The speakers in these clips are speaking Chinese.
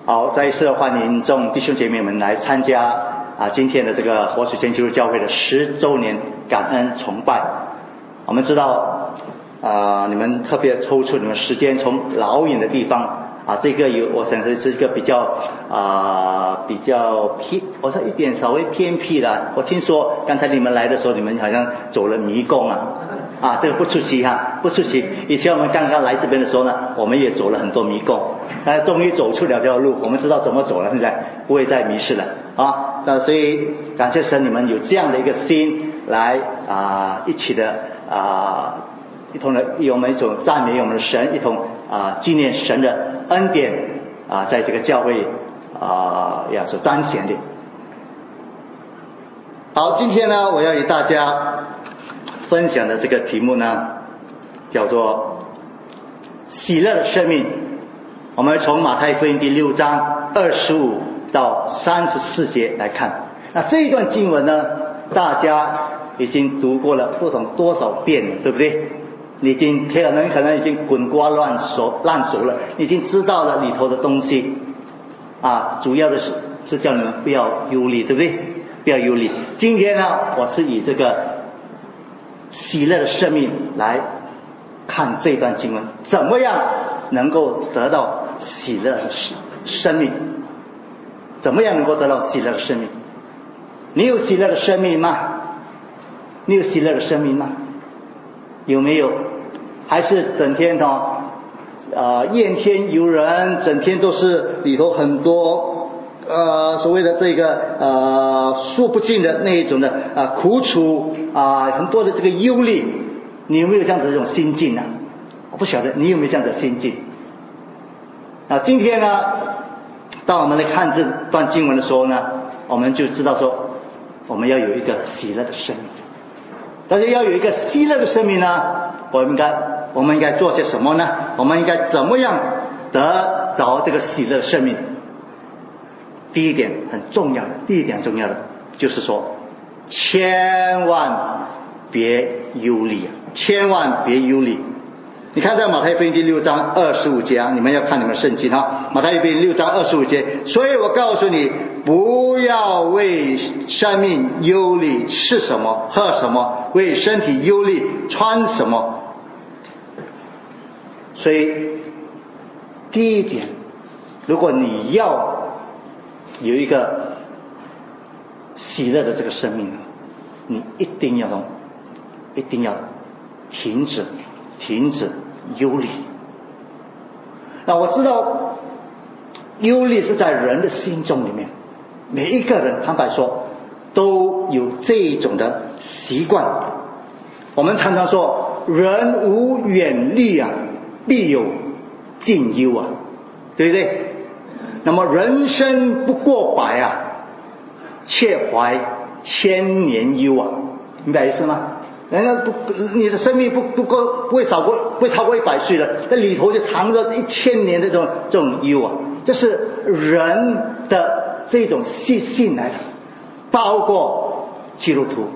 好，再一次欢迎众弟兄姐妹们来参加今天的这个活水泉基督教会的10周年感恩崇拜。我们知道你们特别抽出你们时间从老远的地方这个我想是一个比较我说一点稍微偏僻的。我听说刚才你们来的时候，你们好像走了迷宫这个不出奇不出奇。以前我们刚刚来这边的时候呢，我们也走了很多迷宫，但终于走出了这条路，我们知道怎么走了，现在不会再迷失了那所以感谢神，你们有这样的一个心来一起的一同的我们一种赞美我们的神，一同纪念神的恩典在这个教会所彰显的。好，今天呢，我要与大家分享的这个题目呢，叫做喜乐的生命。我们从马太福音第6章25到34节来看。那这一段经文呢，大家已经读过了不懂多少遍了，对不对？你可能已经滚瓜烂熟了，你已经知道了里头的东西主要的是叫你们不要忧虑，对不对？不要忧虑。今天呢，我是以这个喜乐的生命来看这段经文，怎么样能够得到喜乐的生命？怎么样能够得到喜乐的生命？你有喜乐的生命吗？你有喜乐的生命吗？有没有？还是整天怨天尤人，整天都是里头很多所谓的这个说不尽的那一种的苦楚很多的这个忧虑，你有没有这样子的这种心境呢？我不晓得你有没有这样的心境。今天呢，当我们来看这段经文的时候呢，我们就知道说我们要有一个喜乐的生命。但是要有一个喜乐的生命呢，我们应该做些什么呢？我们应该怎么样得着这个喜乐的生命？第一点重要的就是说，千万别忧虑，千万别忧虑。你看在马太福音第6章25节你们要看你们圣经马太福音6章25节，所以我告诉你，不要为生命忧虑吃什么喝什么，为身体忧虑穿什么。所以第一点，如果你要有一个喜乐的这个生命，你一定要停止忧虑。那我知道忧虑是在人的心中里面，每一个人坦白说都有这种的习惯。我们常常说，人无远虑必有近忧对不对？那么人生不过百却怀千年忧明白意思吗？人家你的生命不会超过100岁了，那里头就藏着1000年的这种忧这是人的这种习性来的，包括基督徒。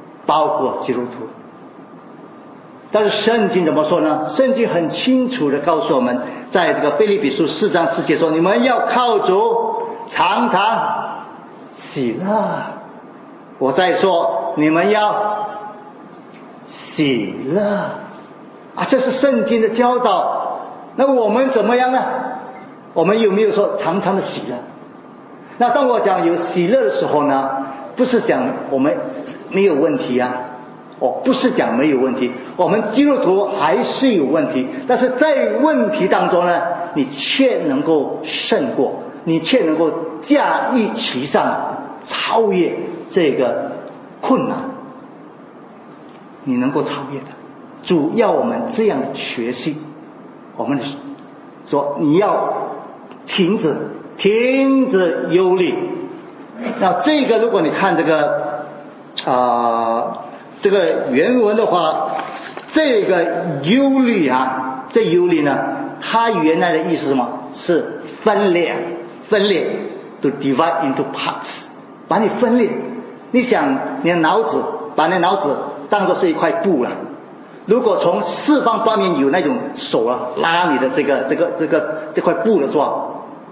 但是圣经怎么说呢？圣经很清楚的告诉我们，在这个腓立比书4章4节说，你们要靠主常常喜乐。我再说，你们要喜乐这是圣经的教导。那我们怎么样呢？我们有没有说常常的喜乐？那当我讲有喜乐的时候呢，不是讲我们没有问题不是讲没有问题，我们基督徒还是有问题，但是在问题当中呢，你却能够胜过，你却能够驾驭其上，超越这个困难，你能够超越的。主要我们这样的学习，我们说你要停止忧虑。那这个如果你看这个这个原文的话，这个忧虑这忧虑呢，它原来的意思是什么？是分裂 to divide into parts， 把你分裂。你想你的脑子，把你的脑子当作是一块布了，如果从四方八面有那种手拉你的这块布的时候，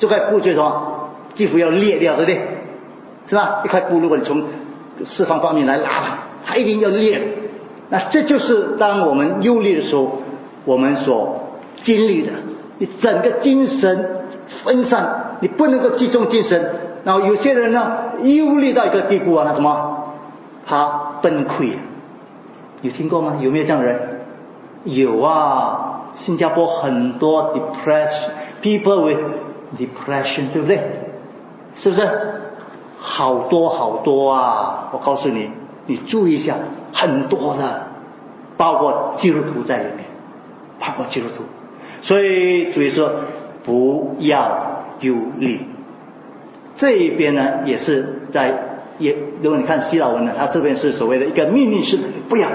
这块布就什么，几乎要裂掉，对不对？是吧？一块布，如果你从四方方面来拉它一定要裂。那这就是当我们忧虑的时候，我们所经历的，你整个精神分散，你不能够集中精神。然后有些人呢，忧虑到一个地步啊，他什么？他崩溃。有听过吗？有没有这样的人？有啊，新加坡很多 people with depression， 对不对？是不是？好多啊！我告诉你，你注意一下，很多的，包括基督徒在里面，包括基督徒。所以主耶稣说不要忧虑。这一边呢，也是如果你看希腊文呢，它这边是所谓的一个命令式的，不要，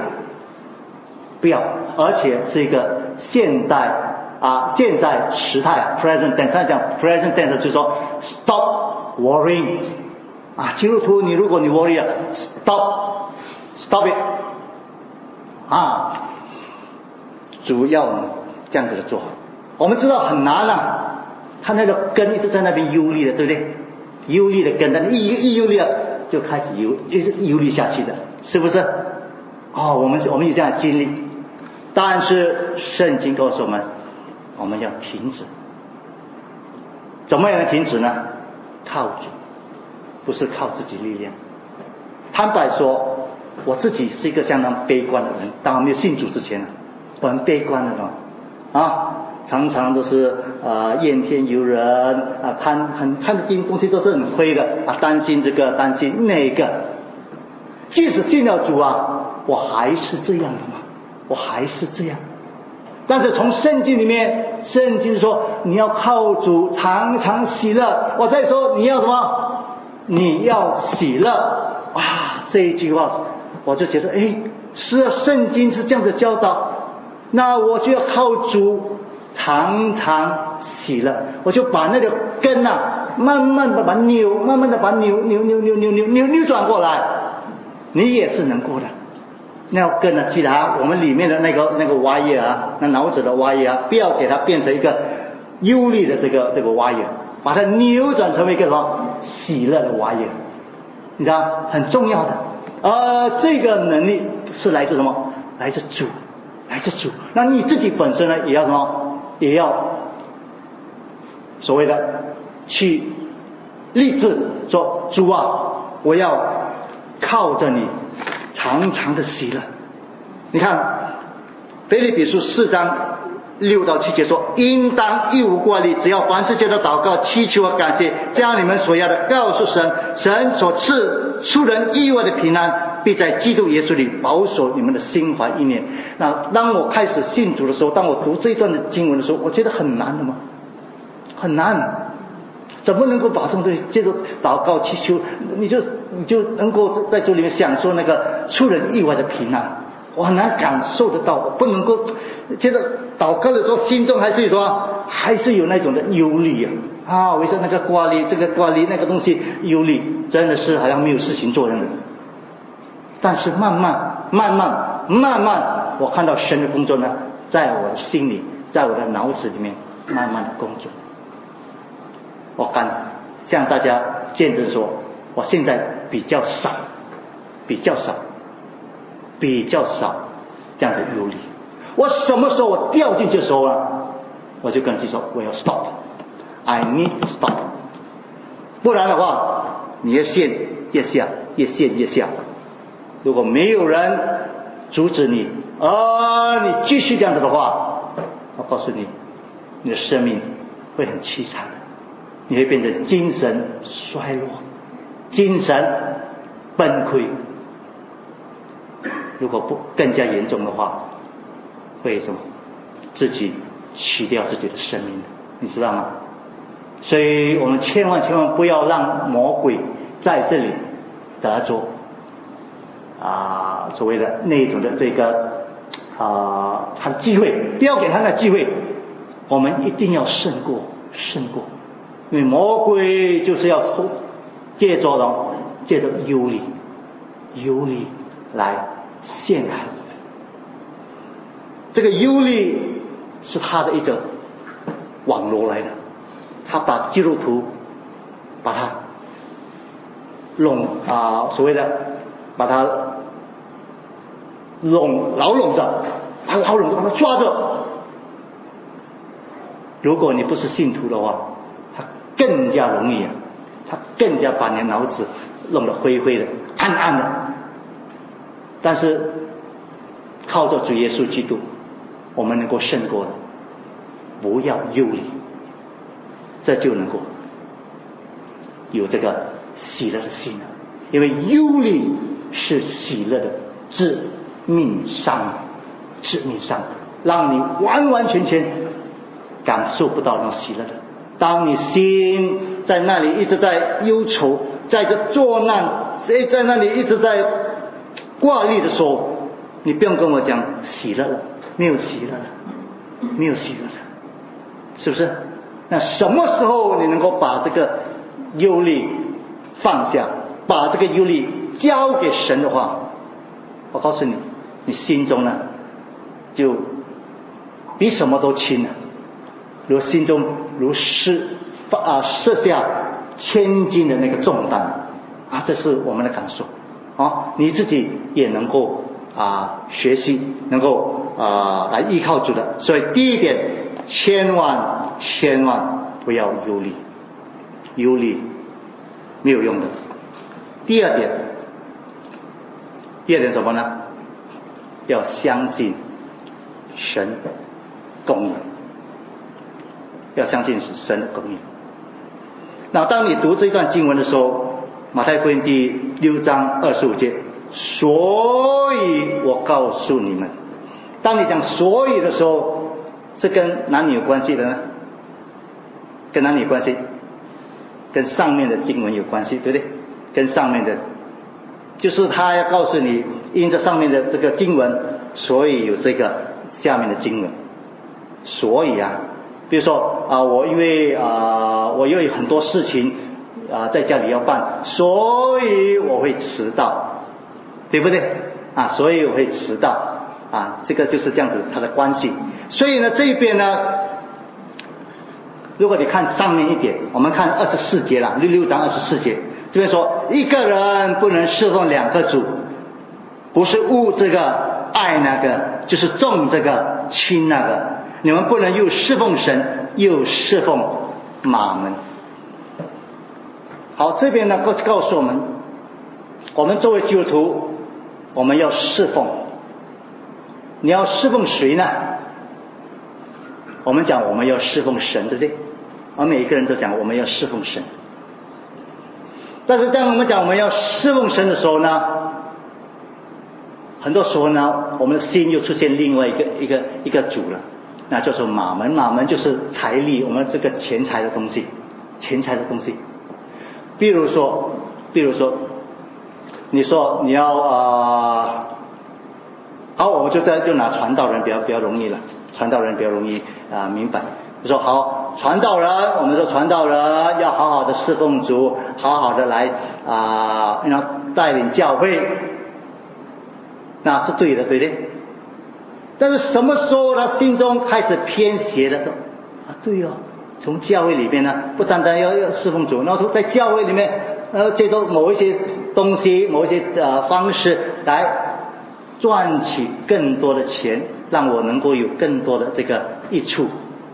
而且是一个现在时态 present tense， 讲 present tense 就是说 stop worrying 啊，基督徒如果你 worry 了 stop it 啊，主要这样子的做。我们知道很难啊，他那个根一直在那边忧虑的，对不对？忧虑的根，但一忧虑了就开始就是忧虑下去的，是不是？我们有这样的经历，但是圣经告诉我们，我们要停止。怎么样的停止呢？靠主，不是靠自己力量。坦白说，我自己是一个相当悲观的人，当我没有信主之前，我很悲观的人啊。常常都是怨天尤人啊，看的东西都是很灰的啊，担心这个担心那个。即使信了主啊，我还是这样的嘛，我还是这样。但是从圣经里面，圣经说你要靠主常常喜乐。我再说你要什么？你要喜乐。哇，这一句话我就觉得是啊，圣经是这样的教导，那我就要靠主常常喜乐，我就把那个根慢慢的把它扭转过来，你也是能够的。那个根记得我们里面的那个蛙叶那脑子的蛙叶不要给它变成一个忧虑的这个蛙叶，把它扭转成为一个什么喜乐的蛙叶，你知道很重要的。这个能力是来自什么？来自主。那你自己本身呢，也要什么？也要所谓的去立志说，主啊，我要靠着你常常的喜乐。你看腓立比书4章6到7节说，应当一无挂虑，只要凡事借着祷告祈求和感谢，将你们所要的告诉神，神所赐出人意外的平安必在基督耶稣里保守你们的心怀意念。那当我开始信主的时候，当我读这一段的经文的时候，我觉得很难的嘛，很难。怎么能够把这种东西借着祷告祈求，你就能够在主里面享受那个出人意外的平安？我很难感受得到，我不能够接着祷告的时候，心中还是有那种的忧虑为什么那个挂虑，这个挂虑，那个东西忧虑，真的是好像没有事情做样的。但是慢慢，我看到神的工作呢，在我的心里，在我的脑子里面慢慢的工作。我敢向大家见证说，我现在比较少这样子忧虑。我什么时候我掉进去的时候我就跟自己说，我要 stop，I need to stop。不然的话，你越陷越下。如果没有人阻止你，你继续这样子的话，我告诉你，你的生命会很凄惨的，你会变成精神衰弱，精神崩溃。如果不更加严重的话，会什么？自己取掉自己的生命，你知道吗？所以我们千万不要让魔鬼在这里得着所谓的那种的这个他的机会，不要给他的机会。我们一定要胜过，因为魔鬼就是要借着忧虑来陷害我们。这个忧虑是他的一种网络来的， 他把基督徒把他所谓的把他牢笼着，把他抓着。如果你不是信徒的话，他更加容易他更加把你的脑子弄得灰灰的、暗暗的。但是靠着主耶稣基督，我们能够胜过的。不要忧虑，这就能够有这个喜乐的心了。因为忧虑是喜乐的致命伤，让你完完全全感受不到那种喜乐的。当你心在那里一直在忧愁，在这作难，在那里一直在挂虑的时候，你不用跟我讲喜乐了，没有喜乐了，是不是？那什么时候你能够把这个忧虑放下，把这个忧虑交给神的话，我告诉你，你心中呢就比什么都轻了，如心中如设下千斤的那个重担这是我们的感受你自己也能够学习，能够来依靠主的。所以第一点，千万不要忧虑没有用的。第二点什么呢？要相信神公义，要相信神的公义。那当你读这段经文的时候，马太福音第6章25节，所以我告诉你们，当你讲所以的时候，是跟哪里有关系的呢？跟哪里有关系？跟上面的经文有关系，对不对？跟上面的，就是他要告诉你，因着上面的这个经文，所以有这个下面的经文。所以比如说我因为我又有很多事情在家里要办，所以我会迟到，对不对？所以我会迟到这个就是这样子它的关系。所以呢，这边呢，如果你看上面一点，我们看24节了，6章24节，这边说一个人不能侍奉2个主，不是恶这个爱那个，就是重这个轻那个。你们不能又侍奉神又侍奉马门。好，这边呢告诉我们，我们作为基督徒，我们要侍奉。你要侍奉谁呢？我们讲我们要侍奉神，对不对？我们每一个人都讲我们要侍奉神。但是当我们讲我们要侍奉神的时候呢，很多时候呢，我们的心又出现另外一个主了，那就是马门。马门就是财力，我们这个钱财的东西。比如说你说你要好，我们就拿传道人比较容易了，传道人比较容易明白。你说好，传道人，我们说传道人要好好的侍奉主，好好的来带领教会，那是对的，对不对？但是什么时候他心中开始偏斜的时候对从教会里面呢，不单单要侍奉主，然后在教会里面借助某一些东西，某一些方式来赚取更多的钱，让我能够有更多的这个益处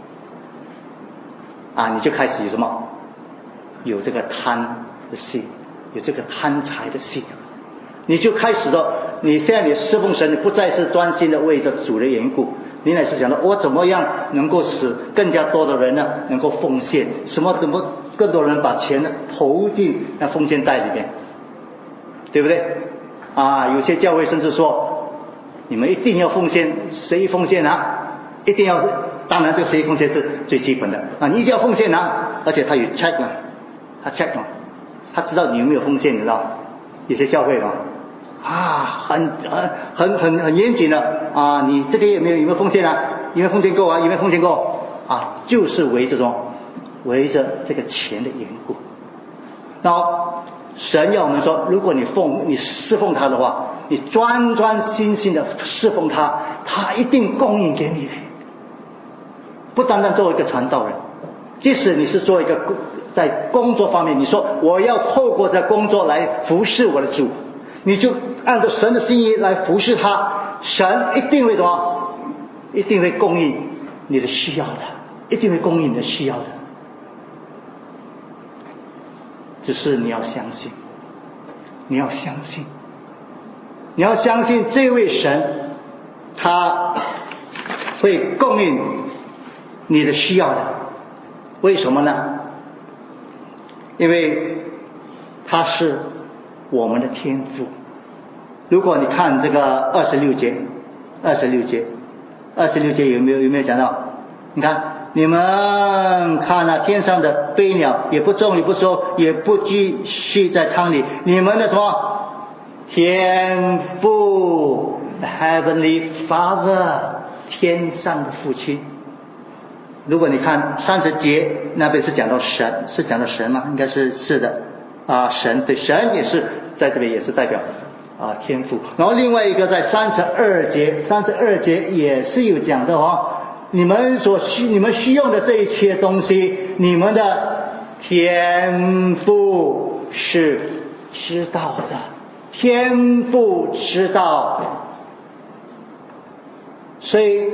你就开始有什么？有这个贪的心，有这个贪财的心，你就开始了。你现在你侍奉神，你不再是专心的为着主的缘故，你乃是想到我怎么样能够使更加多的人呢能够奉献，怎么更多人把钱呢投进那奉献袋里面，对不对？有些教会甚至说你们一定要奉献，谁奉献一定要，当然这个谁奉献是最基本的你一定要奉献而且他有 check 了，他 check 了，他知道你有没有奉献，你知道有些教会很严谨的你这个月有没有奉献有没有奉献够有没有奉献够就是围着这个钱的缘故。然后神要我们说，如果你侍奉他的话，你专心的侍奉他，他一定供应给你的。不单单作为一个传道人， 即使你是做一个在工作方面，你说我要透过这工作来服侍我的主，你就按照神的心意来服侍他，神一定会什么？一定会供应你的需要的，一定会供应你的需要的。只是你要相信，你要相信，你要相信这位神，他会供应你的需要的。为什么呢？因为他是我们的天父。如果你看这个26节有没有讲到？你看，你们看了天上的飞鸟，也不种也不收，也不积蓄在仓里，你们的什么天父 Heavenly Father 天上的父亲。如果你看30节那边是讲到神，是讲到神吗？应该是的啊，神，对，神也是在这边也是代表天父。然后另外一个在32节也是有讲的你们需用的这一切东西，你们的天父是知道的，天父知道。所以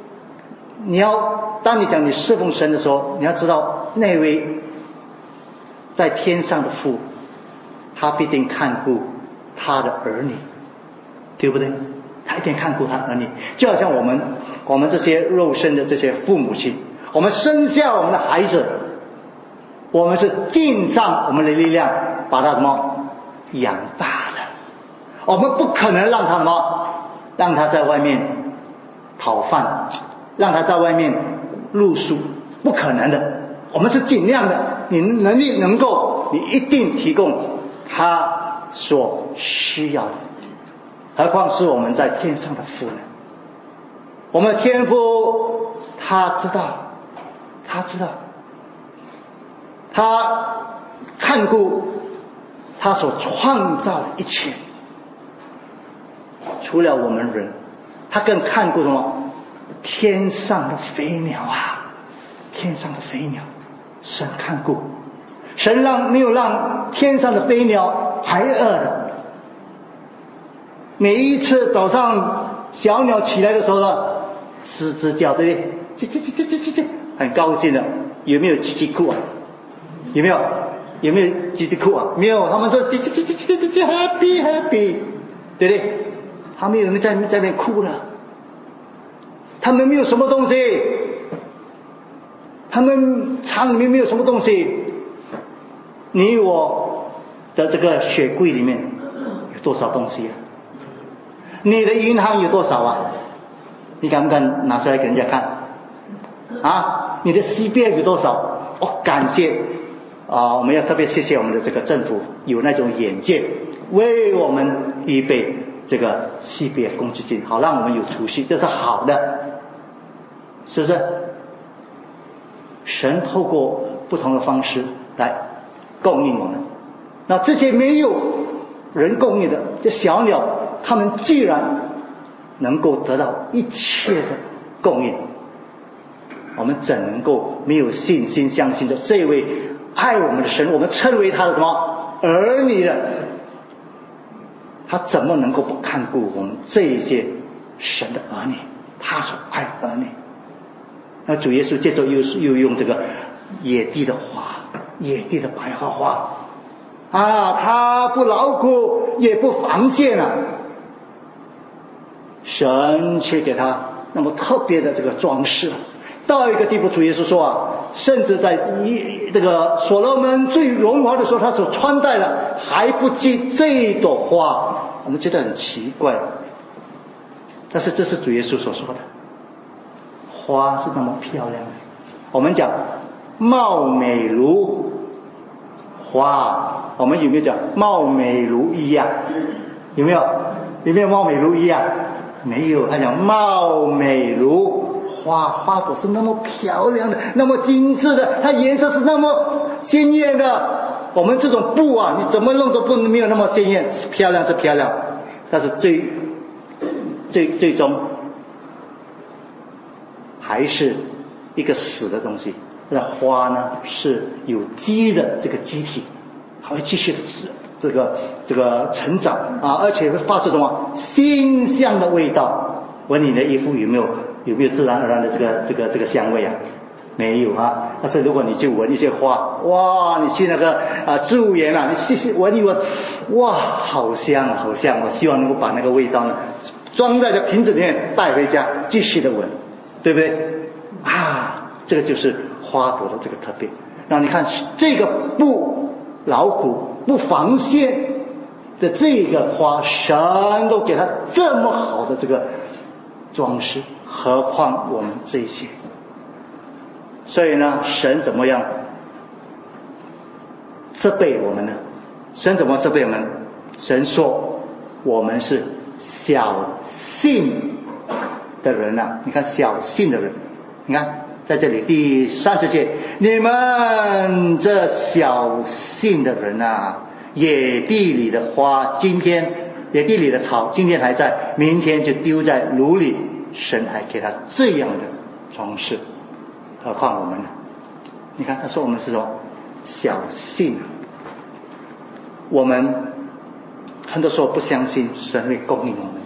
当你讲你侍奉神的时候，你要知道那位在天上的父，他必定看顾他的儿女，对不对？他一定看顾他儿女。就好像我们这些肉身的这些父母亲，我们生下我们的孩子，我们是尽上我们的力量把他什么养大的。我们不可能让他什么，让他在外面讨饭，让他在外面露宿，不可能的。我们是尽量的，你能力能够，你一定提供他所需要的。何况是我们在天上的父呢？我们的天父他知道，他看顾他所创造的一切。除了我们人，他更看顾什么？天上的飞鸟啊，天上的飞鸟，神看顾，神没有让天上的飞鸟还饿的。每一次早上小鸟起来的时候呢，吱吱叫，对不对？叽，很高兴的。有没有叽叽哭啊？有没有叽叽哭啊？没有，他们说叽happy， 对不对？他们有人在那边哭了。他们没有什么东西，他们厂里面没有什么东西。你我的这个雪柜里面有多少东西啊？你的银行有多少啊？你敢不敢拿出来给人家看啊？你的 CBA 有多少？感谢我们要特别谢谢我们的这个政府，有那种眼界，为我们预备这个 CBA 公积金，好让我们有储蓄，这是好的，是不是？神透过不同的方式来供应我们。那这些没有人供应的，这小鸟，他们既然能够得到一切的供应，我们怎能够没有信心相信着这位爱我们的神，我们称为他的什么儿女的，他怎么能够不看顾我们这一些神的儿女，他所爱的儿女？那主耶稣接着又用这个野地的花，野地的白花他不劳苦也不防线了，神却给他那么特别的这个装饰，到一个地步，主耶稣说甚至在这个所罗门最荣华的时候，他所穿戴的还不及这一朵花。我们觉得很奇怪，但是这是主耶稣所说的，花是那么漂亮的，我们讲貌美如花，我们有没有讲貌美如衣啊？有没有貌美如衣啊？没有，他讲貌美如花，花朵是那么漂亮的，那么精致的，它颜色是那么鲜艳的。我们这种布你怎么弄都不没有那么鲜艳，漂亮是漂亮，但是最终还是一个死的东西， 那花呢是有机的这个机体，它会继续的这个成长啊，而且会发出什么馨香的味道。闻你的衣服有没有自然而然的这个香味啊？没有啊。但是如果你去闻一些花，哇，你去那个植物园啊，你去闻一闻，哇，好香好香！我希望能够把那个味道呢装在这瓶子里面带回家，继续的闻，对不对啊？这个就是花朵的这个特别。那你看这个不劳苦不防线的这个花，神都给它这么好的这个装饰，何况我们这些。所以呢，神怎么样责备我们呢？神怎么责备我们？神说我们是小信的人啊！你看小信的人，你看在这里第30节，你们这小信的人啊，野地里的花，野地里的草，今天还在，明天就丢在炉里。神还给他这样的装饰，何况我们呢？你看他说我们是说小信，我们很多时候不相信神会供应我们。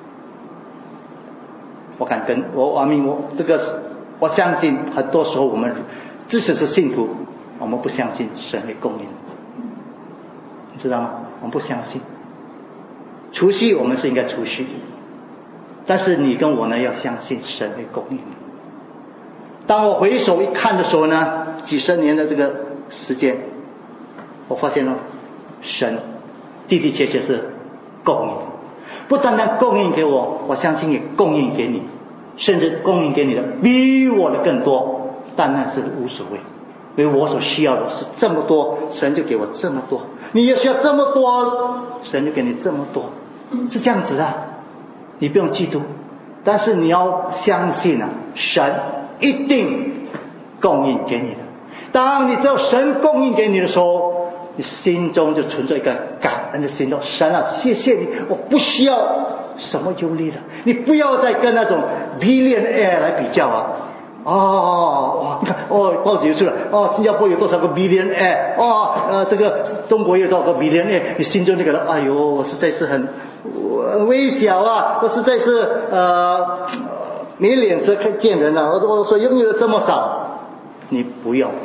我相信很多时候我们即使是信徒，我们不相信神会供应，你知道吗？我们不相信。除夕我们是应该除夕，但是你跟我呢要相信神会供应。当我回首一看的时候呢，几十年的这个时间，我发现神的的确确是供应，不单单供应给我，我相信也供应给你，甚至供应给你的比我的更多，但那是无所谓，因为我所需要的是这么多，神就给我这么多，你也需要这么多，神就给你这么多，是这样子的。你不用嫉妒，但是你要相信啊，神一定供应给你的。当你知道神供应给你的时候，你心中就存着一个感恩的心中，神啊，谢谢你，我不需要什么忧虑的。你不要再跟那种 billionaire 来比较啊。你看报纸又出了新加坡有多少个 billionaire，这个中国有多少个 billionaire，你心中就觉得哎呦，我实在是很微小啊，我实在是没脸色看见人啊，我所拥有的这么少。你不用，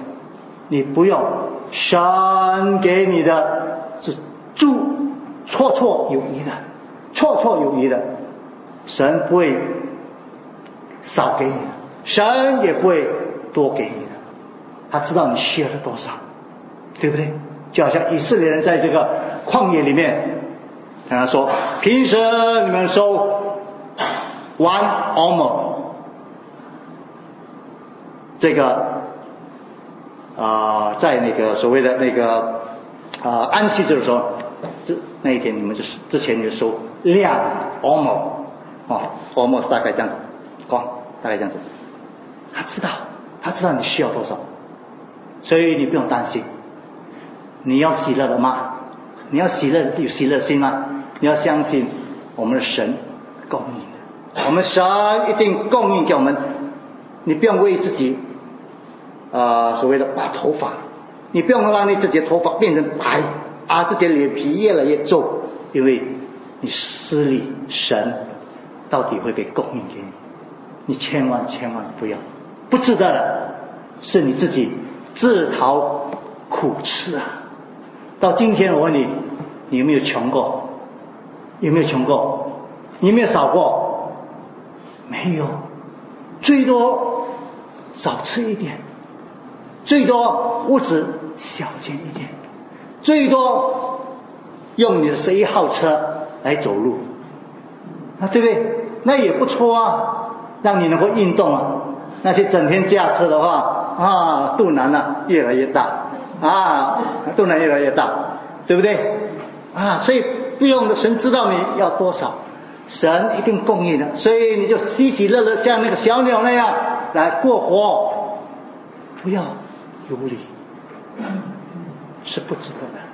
神给你的是绰绰有余的，神不会少给你的，神也不会多给你的，他知道你需要的多少，对不对？就好像以色列人在这个旷野里面，他说平时你们收1 omer， 这个在那个所谓的那个安息日的时候，那一天你们之前你就收2 omer，omer 大概这样子，大概这样子。他知道你需要多少，所以你不用担心。你要喜乐的吗？你要喜乐，有喜乐心吗？你要相信我们的神供应的，我们神一定供应给我们。你不用为自己所谓的拔头发，你不用让你自己的头发变成白自己的脸皮越来越皱，因为你施力，神到底会被供应给你。你千万不要，不值得的，是你自己自讨苦吃啊！到今天我问你，你有没有穷过？有没有穷过？你有没有少过？没有，最多少吃一点，最多屋子小间一点，最多用你的11号车来走路，对不对？那也不错啊，让你能够运动啊。那些整天驾车的话肚腩越来越大肚腩越来越大，对不对所以不用的，神知道你要多少，神一定供应的，所以你就喜喜乐乐像那个小鸟那样来过活，不要忧虑，是不值得的。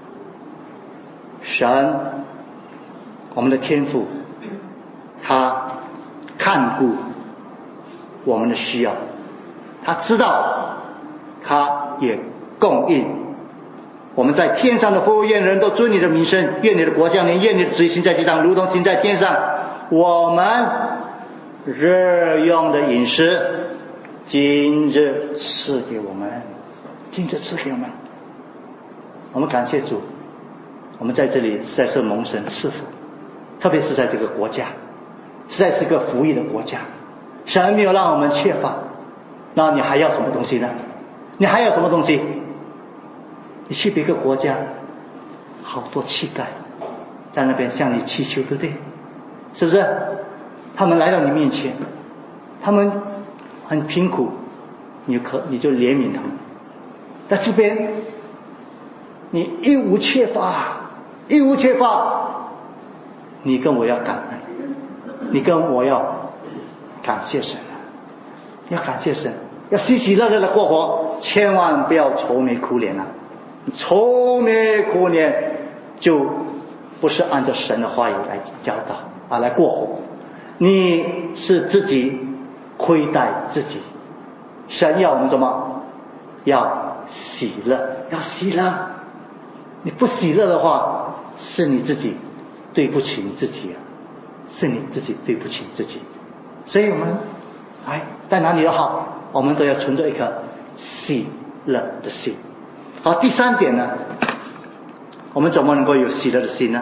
神，我们的天父，他看顾我们的需要，他知道他也供应。我们在天上的父，愿人都尊你的名声，愿你的国降临，愿你的旨意行在地上，如同行在天上。我们日用的饮食，今日赐给我们，今日赐给我们。我们感谢主，我们在这里实在是蒙神赐福，特别是在这个国家，实在是个福音的国家。神没有让我们缺乏，那你还要什么东西呢？你还要什么东西？你去别个国家，好多乞丐在那边向你祈求，对不对？是不是？他们来到你面前，他们很贫苦，你就怜悯他们。在这边你一无缺乏，一无缺乏，你跟我要感恩，你跟我要感谢神，要感谢神，要喜喜乐乐的过活，千万不要愁眉苦脸啊！愁眉苦脸就不是按照神的话语来教导啊，来过活，你是自己亏待自己。神要我们怎么？要喜乐，要喜乐。你不喜乐的话，是你自己对不起你自己啊，是你自己对不起自己。所以我们在哪里都好，我们都要存着一颗喜乐的心。好，第三点呢，我们怎么能够有喜乐的心呢？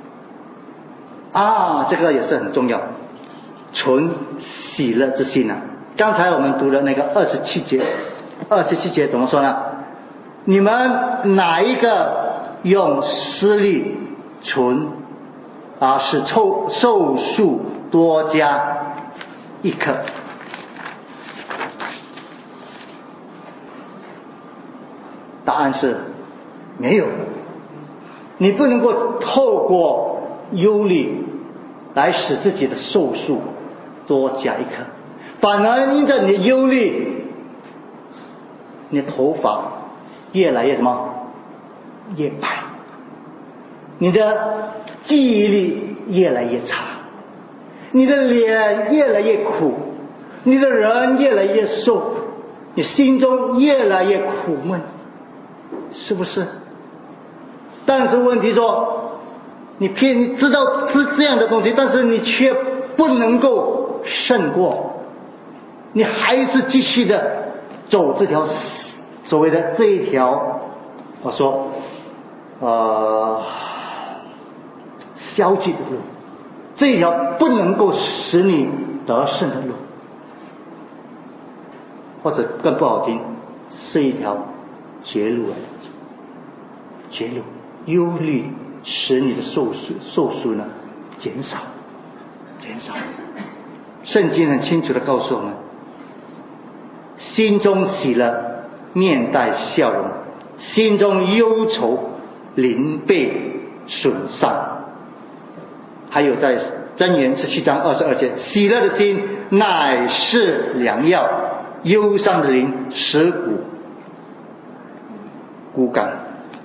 这个也是很重要，存喜乐之心啊。刚才我们读的那个27节怎么说呢？你们哪一个用施力存使寿数多加一颗？答案是没有。你不能够透过忧虑来使自己的寿数多加一颗，反而因着你的忧虑，你的头发越来越什么？越白，你的记忆力越来越差，你的脸越来越苦，你的人越来越瘦，你心中越来越苦闷，是不是？但是问题说，你知道是这样的东西，但是你却不能够胜过，你还是继续的走这条所谓的这一条，我说消极的路，这一条不能够使你得胜的路，或者更不好听，是一条绝路来的。绝路，忧虑使你的寿数呢减少。圣经很清楚的告诉我们，心中喜乐，面带笑容；心中忧愁，灵被损伤。还有在箴言17章22节，喜乐的心乃是良药，忧伤的灵使骨干。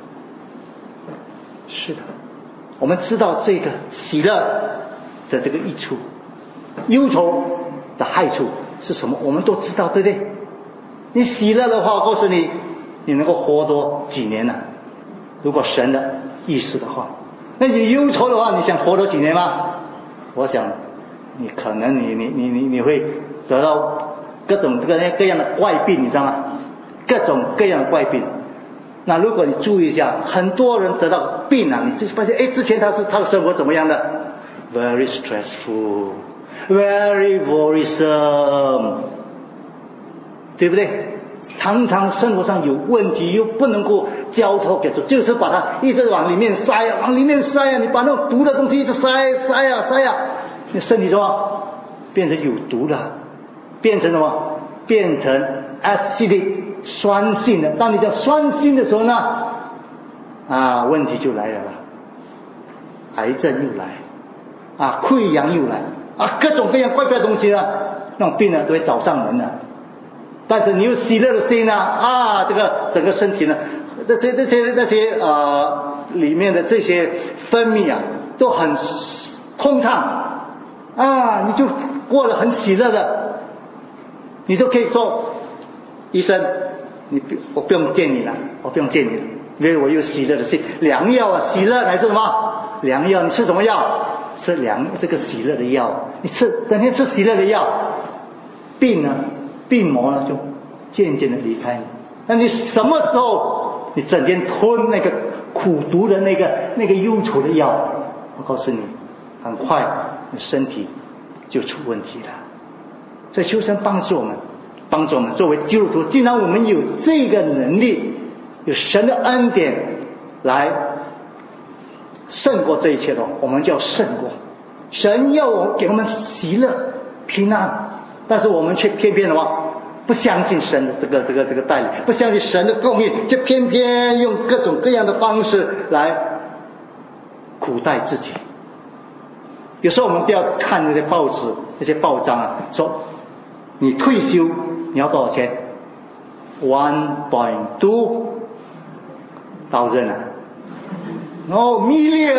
是的，我们知道这个喜乐的这个益处，忧愁的害处是什么？我们都知道，对不对？你喜乐的话，我告诉你，你能够活多几年呢？如果神的意思的话，那你忧愁的话，你想活多几年吗？我想，你可能你会得到各种各样的怪病，你知道吗？各种各样的怪病。那如果你注意一下，很多人得到病你就发现，之前他的生活怎么样的 ？Very stressful, very worrisome， 对不对？常常生活上有问题，又不能够交托给主，就是把它一直往里面塞啊，你把那种毒的东西一直塞啊，你身体什么变成有毒的，变成什么？变成 acidic。酸性的，当你讲酸性的时候呢，问题就来了，癌症又来，溃疡又来，各种各样怪怪的东西呢，那种病呢都会找上门的。但是你有喜乐的心呢，这个整个身体呢，那些里面的这些分泌都很通畅，你就过得很喜乐的，你就可以说，医生， 我不用见你了，我不用见你了，因为我有喜乐的心。良药啊，喜乐乃是什么？良药。你吃什么药？吃这个喜乐的药。你整天吃喜乐的药，病魔呢就渐渐的离开你。那你什么时候你整天吞那个苦毒的那个忧愁的药，我告诉你，很快你身体就出问题了。所以求神帮助我们作为基督徒，既然我们有这个能力，有神的恩典来胜过这一切的话，我们就要胜过。神要给我们喜乐平安，但是我们却偏偏的话不相信神的这个带领，不相信神的供应，就偏偏用各种各样的方式来苦待自己。有时候我们不要看那些报纸那些报章啊，说你退休你要多少钱 1.2 thousand 啊，然后蜜月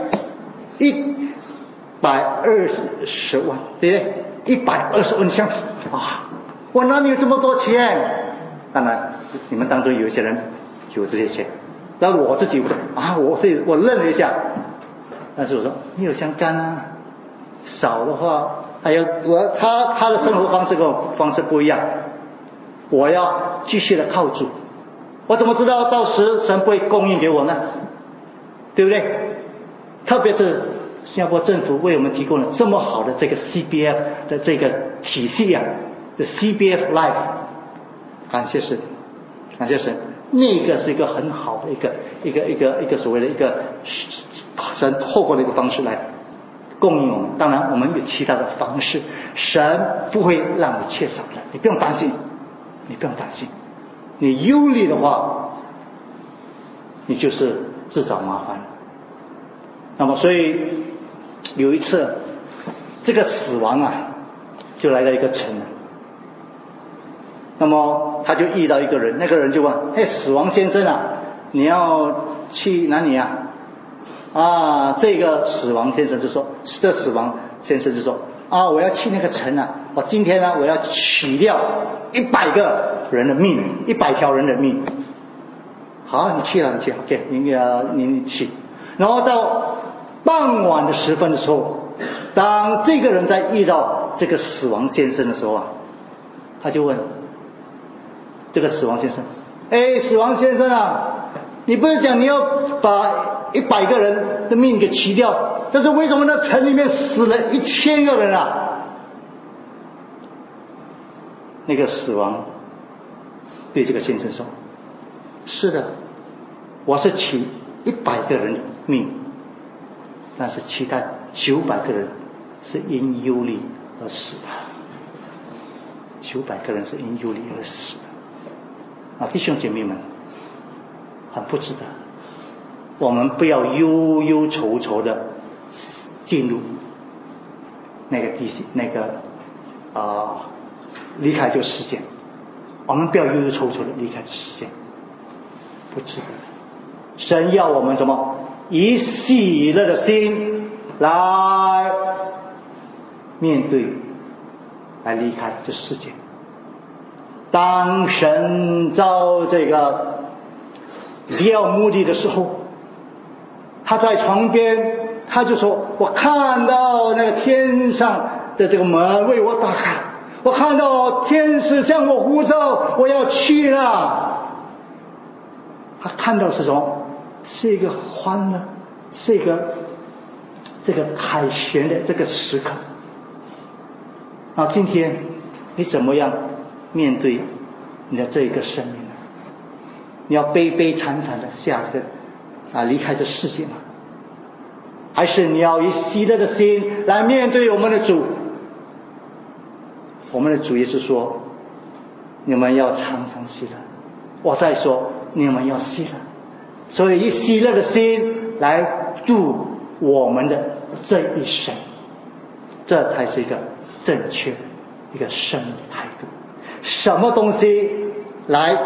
120万，对不对？120万，想啊，我哪里有这么多钱？当然你们当中有一些人有这些钱，但我自己我愣了一下，但是我说没有相干啊，少的话还有他的生活方式跟我方式不一样，我要继续的靠主，我怎么知道到时神不会供应给我呢？对不对？特别是新加坡政府为我们提供了这么好的这个 CBF 的这个体系啊，的 CBF Life， 感谢神，感谢神，那个是一个很好的一个所谓的一个神透过的一个方式来供应我们。当然我们有其他的方式，神不会让你缺少的，你不用担心，你忧虑的话，你就是自找麻烦了。那么所以有一次这个死亡啊就来到一个城了，那么他就遇到一个人，那个人就问，死亡先生啊，你要去哪里啊？这个死亡先生就说，我要去那个城啊，我今天呢我要取掉100个人的命，100条人的命。好，你去 OK， 你去。然后到傍晚的时分的时候，当这个人在遇到这个死亡先生的时候啊，他就问这个死亡先生，死亡先生啊，你不是讲你要把100个人的命给取掉，但是为什么那城里面死了1000个人啊？那个死亡对这个先生说，是的，我是取100个人的命，但是其他900个人是因忧虑而死的，900个人是因忧虑而死的。弟兄姐妹们，很不值得，我们不要忧忧愁愁的进入那个离开这个世界，我们不要忧忧愁愁的离开这世界，不值得。神要我们什么？以喜乐的心来面对，来离开这世界。当神造这个迪奥穆迪的时候，他在床边，他就说，我看到那个天上的这个门为我打开，我看到天使向我呼召，我要去了。他看到是什么？是一个欢乐，是一个这个凯旋的这个时刻。今天你怎么样面对你的这一个生命呢？你要悲悲惨惨的离开这世界吗？还是你要以喜乐的心来面对我们的主？我们的主耶稣说，你们要常常喜乐。我再说，你们要喜乐。所以以喜乐的心来度我们的这一生，这才是一个正确的一个生命态度。什么东西来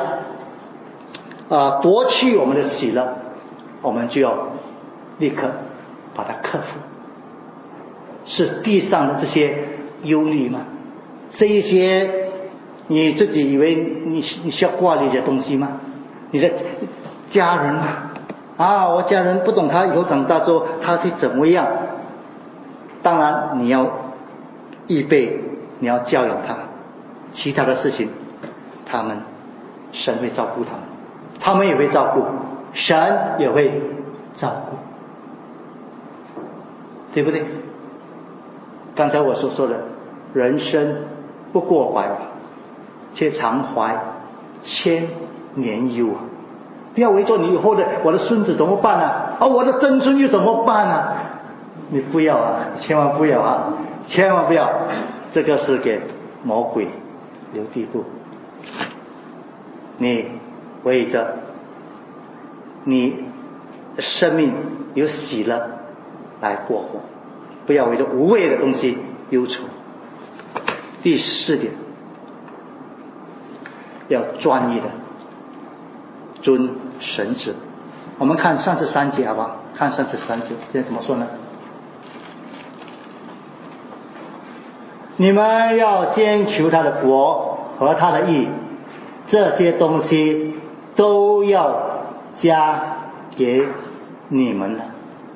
夺去我们的喜乐，我们就要立刻把它克服。是地上的这些忧虑吗？这一些你自己以为你需要挂你的东西吗？你的家人啊，我家人不懂他以后长大之后他会怎么样？当然你要预备，你要教养他，其他的事情神会照顾他们，他们也会照顾，神也会照顾，对不对？刚才我所说的，人生不过百，却常怀千年忧啊！不要为着你以后的我的孙子怎么办啊？我的曾孙又怎么办啊？你不要啊，千万不要啊，千万不要！这个是给魔鬼留地步。你为着你的生命有喜乐来过活，不要为着无谓的东西忧愁。第4点，要专一的尊神旨。我们看33节好不好？看33节，这怎么说呢？你们要先求他的国和他的义，这些东西都要加给你们了。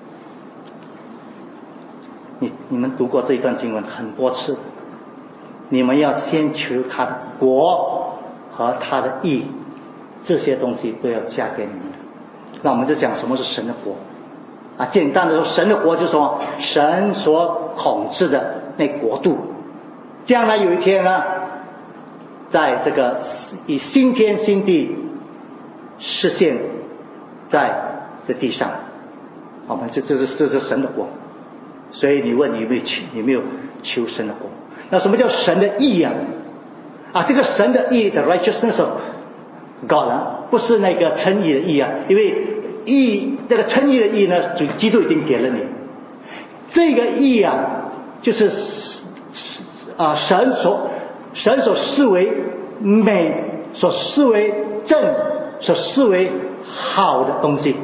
你们读过这一段经文很多次，你们要先求他的国和他的义，这些东西都要加给你们。那我们就讲什么是神的国啊？简单的说，神的国就是什么？神所统治的那国度，将来有一天呢，在这个以新天新地实现在这地上。我们这是神的国。所以你问你有没有求神的国？那什么叫神的义啊？这个神的义 the righteousness of God 不是那个称义的义啊，因为义这个称义的义呢，基督已经给了你。这个义啊，就是神所视为美、所视为正、所视为好的东西，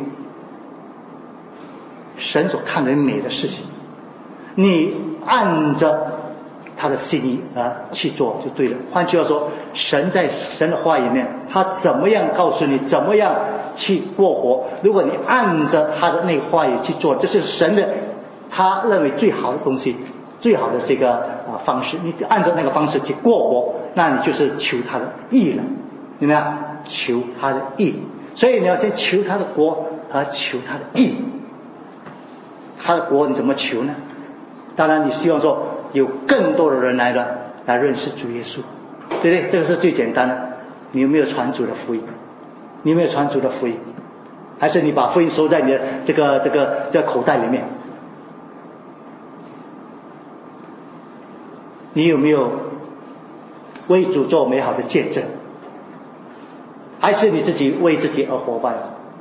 神所看为美的事情，你按着他的心意去做就对了。换句话说，神在神的话里面，他怎么样告诉你怎么样去过活，如果你按着他的那个话语去做，这是神的他认为最好的东西，最好的这个方式，你按照那个方式去过活，那你就是求他的义了，明白吗？求他的义。所以你要先求他的国和求他的义。他的国你怎么求呢？当然你希望说有更多的人来认识主耶稣，对不对？这个是最简单的。你有没有传主的福音？你有没有传主的福音？还是你把福音收在你的这个口袋里面？你有没有为主做美好的见证？还是你自己为自己而活吧？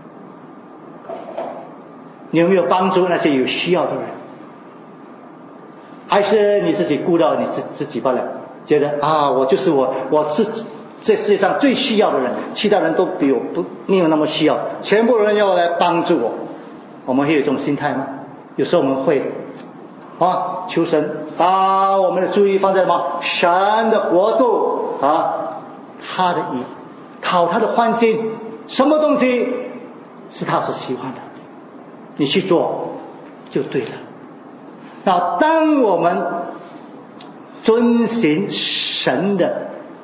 你有没有帮助那些有需要的人？还是你自己顾到你自己罢了？觉得我就是我是这世界上最需要的人，其他人都比我没有那么需要，全部人要来帮助我。我们会有这种心态吗？有时候我们会求神把我们的注意放在什么？神的国度他的意，讨他的欢心，什么东西是他所喜欢的，你去做就对了。那当我们遵行神的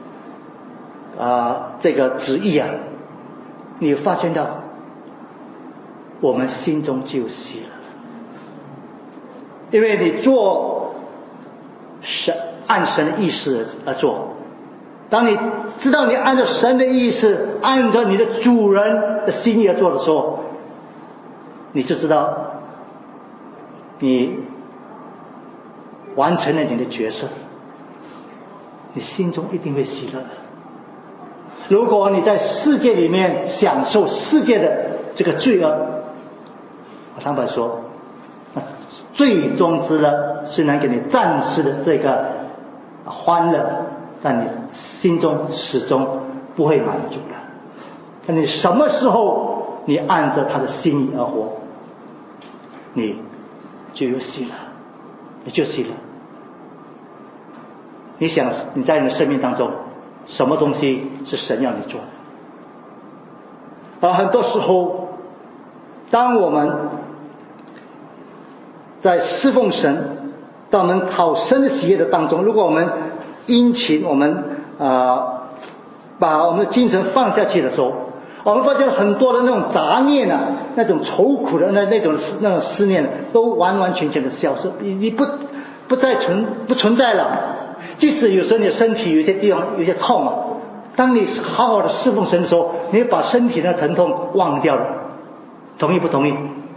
这个旨意你发现到我们心中就有喜乐，因为你做按神的意思而做。当你知道你按照神的意思，按照你的主人的心意而做的时候，你就知道你完成了你的角色，你心中一定会喜乐的。如果你在世界里面享受世界的这个罪恶，我坦白说，最终之乐虽然给你暂时的这个欢乐，但你心中始终不会满足的。但你什么时候你按着他的心意而活，你就有喜乐，你就喜乐。你想你在你的生命当中什么东西是神要你做的。很多时候，当我们在侍奉神，当我们讨神的喜悦的当中，如果我们殷勤，我们把我们的精神放下去的时候，我们发现很多的那种杂念啊，那种愁苦的那种思念，都完完全全的消失，你不存在了。即使有时候你的身体有些地方有些痛啊，当你好好的侍奉神的时候，你会把身体的疼痛忘掉了。同意不同意？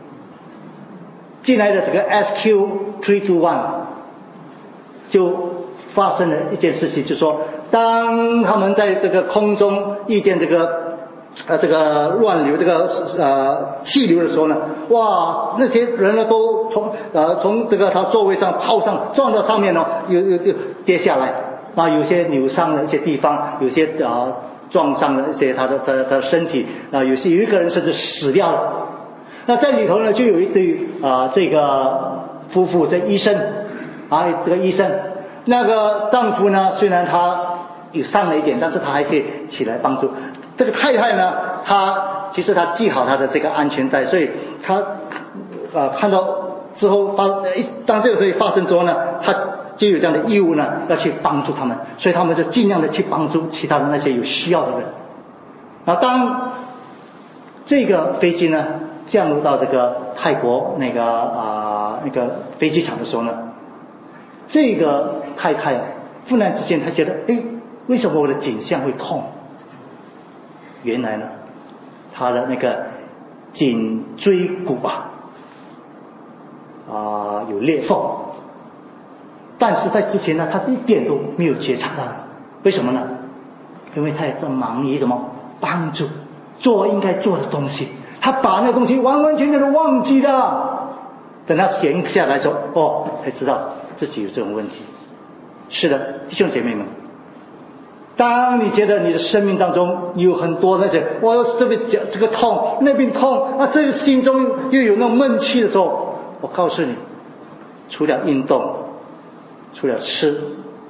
进来的这个 SQ321 就发生了一件事情，就是说当他们在这个空中遇见这个乱流这个气流的时候呢，哇，那些人呢都从这个他座位上抛上撞到上面呢，又跌下来，有些扭伤了一些地方，有些撞伤了一些他的身体，有一个人甚至死掉了。那在里头呢，就有一对这个夫妇，这医生这个医生，那个丈夫呢，虽然他有伤了一点，但是他还可以起来帮助。这个太太呢，其实她系好她的这个安全带，所以她看到之后当这个事情发生之后呢，她就有这样的义务呢，要去帮助他们，所以他们就尽量的去帮助其他的那些有需要的人。当这个飞机呢降落到这个泰国那个飞机场的时候呢，这个太太忽然之间她觉得，为什么我的颈项会痛？原来呢，她的那个颈椎骨有裂缝，但是在之前呢，她一点都没有觉察到。为什么呢？因为她也在忙于什么？帮助做应该做的东西，她把那个东西完完全全的忘记了。等她闲下来的时候，才知道自己有这种问题。是的，弟兄姐妹们，当你觉得你的生命当中有很多那些，我这边这个痛，那边痛，这个心中又有那种闷气的时候，我告诉你，除了运动，除了吃，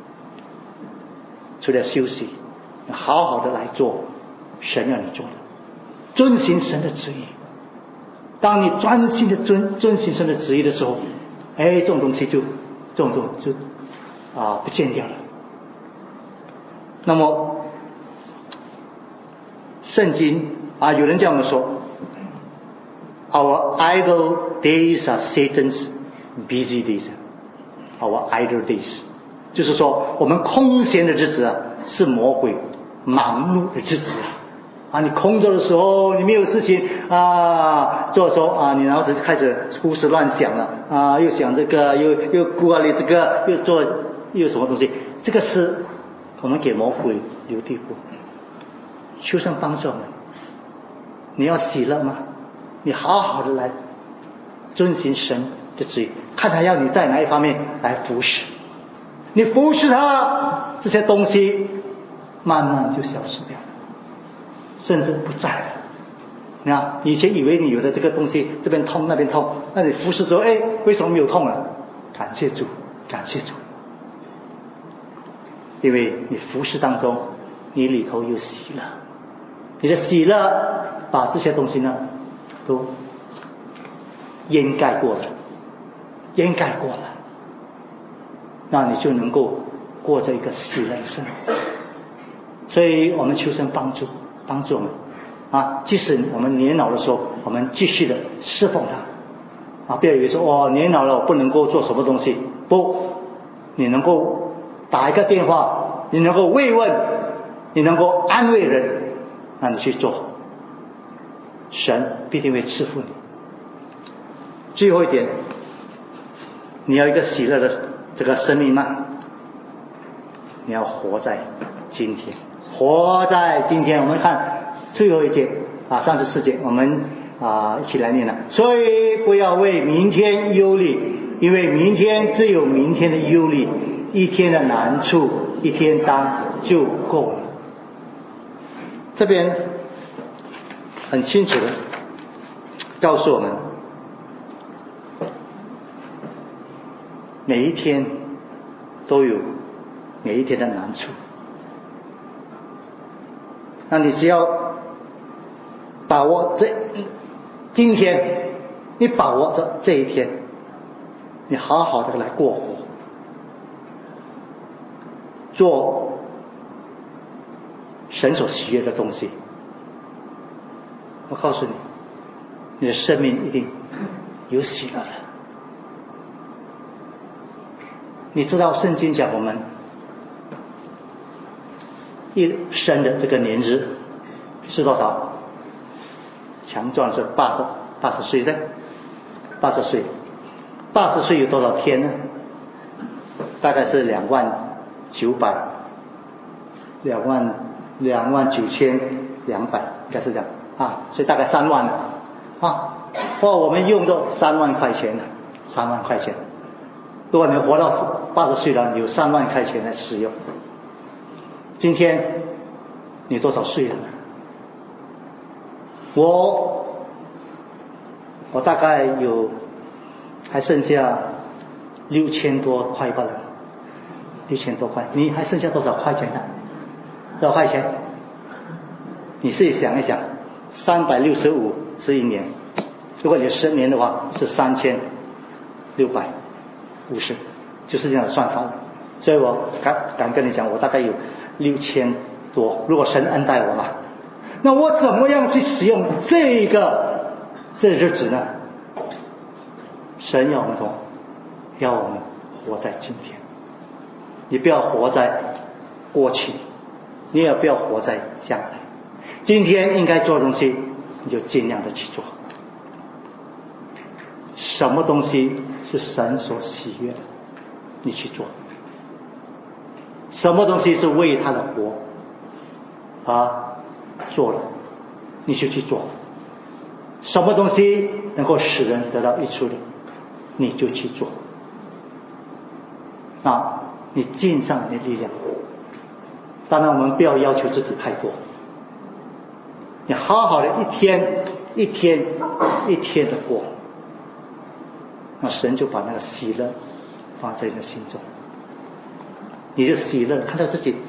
除了休息，好好的来做神让你做的，遵行神的旨意。当你专心的遵行神的旨意的时候，这种东西就不见掉了。那么圣经有人这样说 ，Our idle days are Satan's busy days. Our idle days， 就是说我们空闲的日子是魔鬼忙碌的日子你空着的时候，你没有事情做的时候你然后就开始胡思乱想了又想这个，又顾虑这个，又做又什么东西，这个是我们给魔鬼留地步。求神帮助我们，你要喜乐吗？你好好的来遵行神的旨意，看他要你在哪一方面来服侍，你服侍他，这些东西慢慢就消失掉了，甚至不在了。你看以前以为你有的这个东西这边痛那边痛，那你服侍之后为什么没有痛了？感谢主，感谢主，因为你服侍当中你里头有喜乐，你的喜乐把这些东西呢都掩盖过了，那你就能够过着一个喜乐的生活。所以我们求神帮助我们即使我们年老的时候，我们继续的侍奉他不要以为说年老了我不能够做什么东西，不，你能够打一个电话，你能够慰问，你能够安慰人，那你去做，神必定会赐福你。最后一点，你要一个喜乐的这个生命吗？你要活在今天，活在今天。我们看最后一节34节，我们一起来念了。所以不要为明天忧虑，因为明天只有明天的忧虑，一天的难处一天当就够了。这边很清楚的告诉我们，每一天都有每一天的难处， 那你只要把握今天，你把握着这一天，你好好的来过活，做神所喜悦的东西。我告诉你，你的生命一定有喜乐的。你知道圣经讲我们一生的这个年日是多少？强壮是80岁的，80岁，80岁有多少天呢？大概是29200，应该是这样啊，所以大概3万啊。我们用到3万块钱了，3万块钱。如果你活到80岁了，你有3万块钱来使用。今天你多少岁了呢？我大概还剩下6000多块罢了，6000多块。你还剩下多少块钱呢？多少块钱？你自己想一想，365是1年，如果你10年的话是3650，就是这样的算法。所以我敢跟你讲，我大概有6000多。如果神恩待我了，那我怎么样去使用这日子呢？神要我们活在今天，你不要活在过去，你也不要活在将来。今天应该做的东西，你就尽量的去做。什么东西是神所喜悦的，你去做。什么东西是为他的活做了，你就去做。什么东西能够使人得到益处的，你就去做。你尽上你的力量。当然我们不要要求自己太多，你好好的一天一天的过，那神就把那个喜乐放在你的心中。你的喜乐看到自己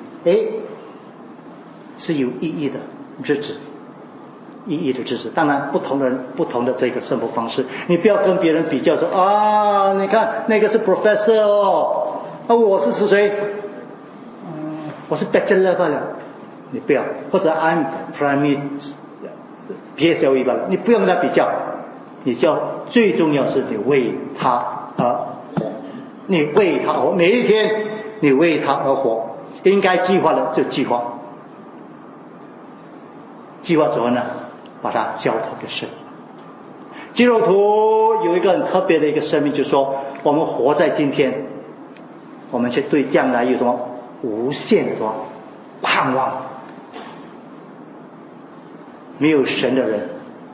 是有意义的日子，当然不同的人不同的这个生活方式，你不要跟别人比较说你看那个是 professor 我是谁？我是 bachelor 罢了，你不要，或者 I'm primary PSLE 罢了，你不用跟他比较。你最重要是你为他而活，你为他而活，每一天你为他而活，应该计划的就计划之后呢，把它交托给神。基督徒有一个很特别的一个生命，就是说我们活在今天，我们却对将来有什么无限的盼望。没有神的人，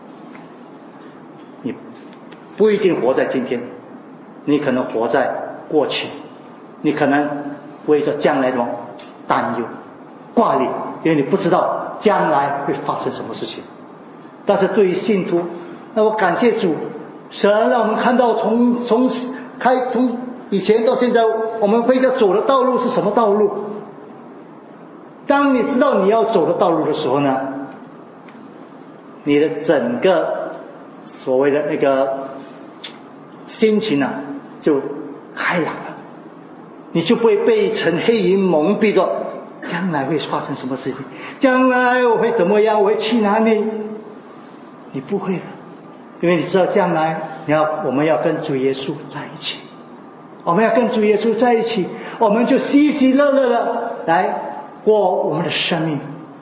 你不一定活在今天，你可能活在过去，你可能为着将来的担忧挂虑，因为你不知道将来会发生什么事情。但是对于信徒，那我感谢主，神让我们看到从以前到现在，我们为了走的道路是什么道路。当你知道你要走的道路的时候呢，你的整个所谓的那个心情就开朗了，你就不会被一层黑云蒙蔽着将来会发生什么事情，将来我会怎么样，我会去哪里，你不会的，因为你知道将来我们要跟主耶稣在一起，我们要跟主耶稣在一起，我们就喜喜乐乐的来过我们的生命，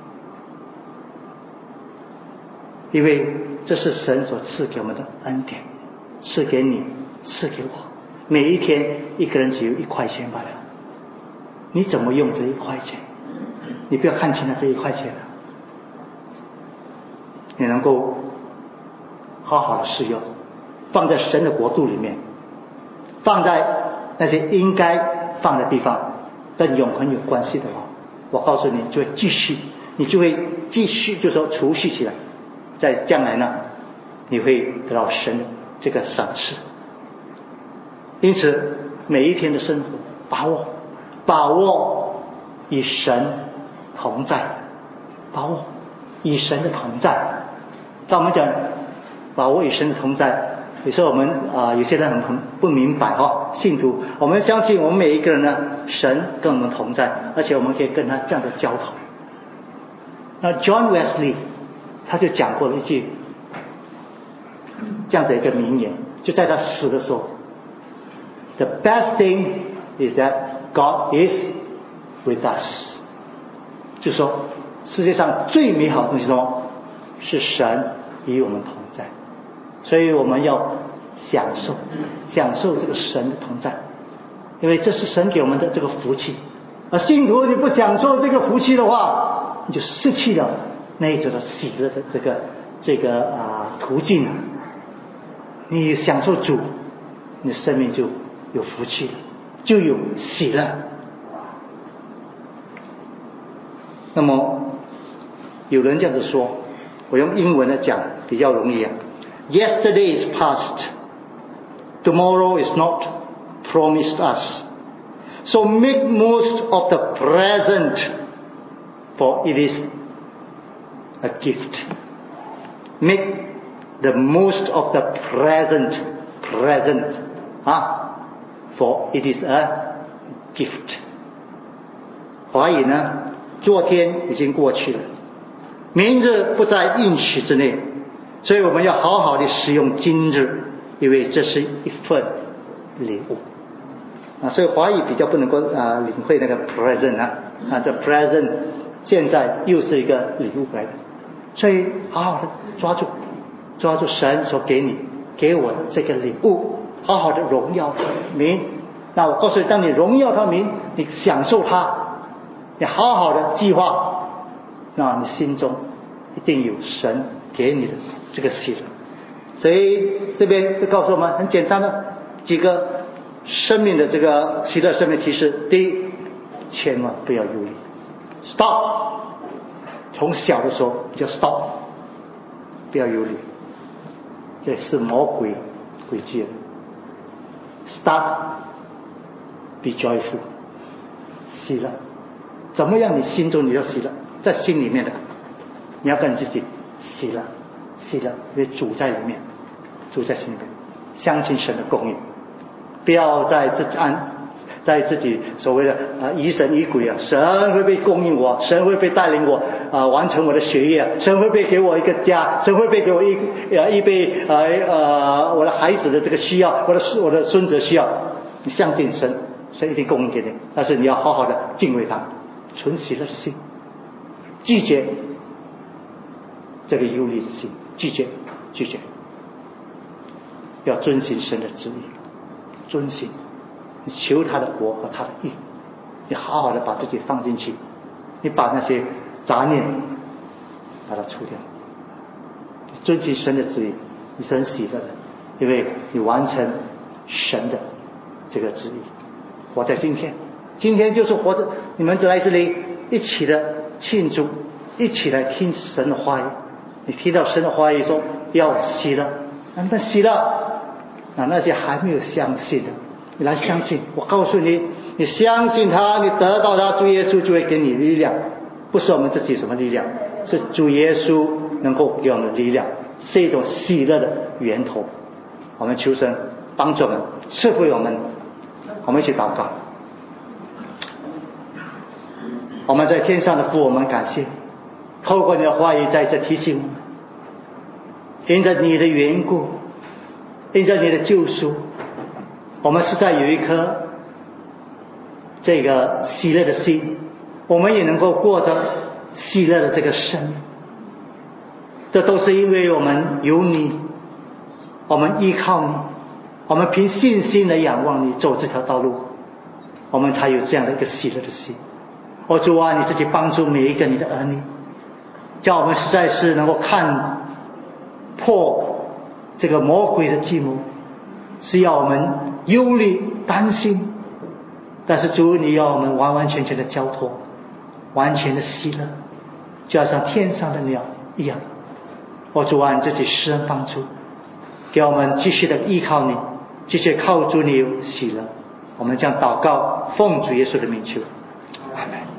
因为这是神所赐给我们的恩典，赐给你，赐给我。每一天一个人只有1块钱罢了，你怎么用这1块钱？你不要看清了这1块钱了，你能够好好的使用，放在神的国度里面，放在那些应该放的地方，跟永恒有关系的话，我告诉你，就会继续，你就会继续，就说储蓄起来，在将来呢，你会得到神这个赏赐。因此每一天的生活把握与神同在，把握与神的同在。当我们讲把握与神的同在，有时候我们有些人很不明白信徒，我们相信我们每一个人呢，神跟我们同在，而且我们可以跟他这样的交通。那 John Wesley 他就讲过了一句这样的一个名言，就在他死的时候 ，The best thing is that God is with us， 就说世界上最美好的东西是什么？是神与我们同在。所以我们要享受这个神的同在，因为这是神给我们的这个福气。而信徒你不享受这个福气的话，你就失去了那一种的喜乐的这个途径了。你享受主，你的生命就有福气了，就有喜乐。那么有人这样子说，我用英文来讲比较容易Yesterday is past. Tomorrow is not promised us. So make most of the present, for it is a gift. Make the most of the present, for it is a gift. 华语呢，昨天已经过去了，明日不在应许之内。所以我们要好好的使用今日，因为这是一份礼物所以华语比较不能够领会那个 present 这 present 现在又是一个礼物来的，所以好好的抓住神所给我的这个礼物，好好的荣耀他的名。那我告诉你，当你荣耀他的名，你享受他，你好好的计划，那你心中一定有神给你的这个喜乐。所以这边就告诉我们很简单的几个生命的这个喜乐生命提示。第一，千万不要忧虑 ，stop。从小的时候就 stop， 不要忧虑，这是魔鬼诡计的。Start be joyful， 喜乐，怎么样？你心中你要喜乐，在心里面的，你要跟自己喜乐，因为主在里面，主在心里面，相信神的供应，不要在自己所谓的疑神疑鬼神会被供应我，神会被带领我完成我的学业，神会被给我一个家，神会被给我预备我的孩子的这个需要，我的孙子的需要，你相信神一定供应给你，但是你要好好的敬畏他，存喜乐的心，拒绝这个忧虑的心，拒绝，要遵行神的旨意，遵行，你求他的国和他的义，你好好的把自己放进去，你把那些杂念把它除掉，你遵行神的旨意，你是很喜乐的，因为你完成神的这个旨意。活在今天就是活着，你们来这里一起的庆祝，一起来听神的话语。你听到神的话语说要喜乐，那喜乐，那些还没有相信的，你来相信。我告诉你，你相信他，你得到他，主耶稣就会给你力量，不是我们自己什么力量，是主耶稣能够给我们的力量，是一种喜乐的源头。我们求神帮助我们，赐福我们，我们一起祷告。我们在天上的父，我们感谢，透过你的话语在这提醒我们，因着你的缘故，因着你的救赎，我们实在有一颗这个喜乐的心，我们也能够过着喜乐的这个生命。这都是因为我们有你，我们依靠你，我们凭信心来仰望你，走这条道路，我们才有这样的一个喜乐的心。主啊，你自己帮助每一个你的儿女，叫我们实在是能够看破这个魔鬼的计谋，是要我们忧虑担心，但是主，你要我们完完全全的交托，完全的喜乐，就要像天上的鸟一样。主啊，你自己施恩帮助，给我们继续的依靠你，继续靠主你有喜乐。我们将祷告，奉主耶稣的名求，阿们。